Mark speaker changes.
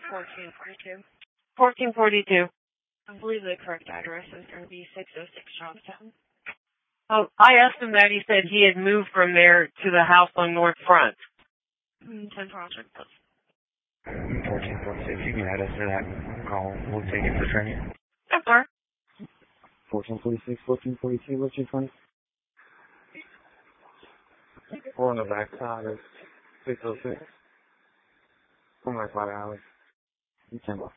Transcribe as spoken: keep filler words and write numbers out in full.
Speaker 1: fourteen forty-two.
Speaker 2: fourteen forty-two.
Speaker 1: I believe the correct address is going to be six oh six Johnstown.
Speaker 2: Oh, I asked him that. He said he had moved from there to the house on North Front.
Speaker 1: Mm, ten Project, please.
Speaker 3: fourteen forty-six, you can add us to that call. We'll take it for training.
Speaker 2: Yes, sir.
Speaker 3: fourteen forty-six, fourteen forty-two, what's your twenty? We're on the back side of six oh six. From like five hours. You ten bucks.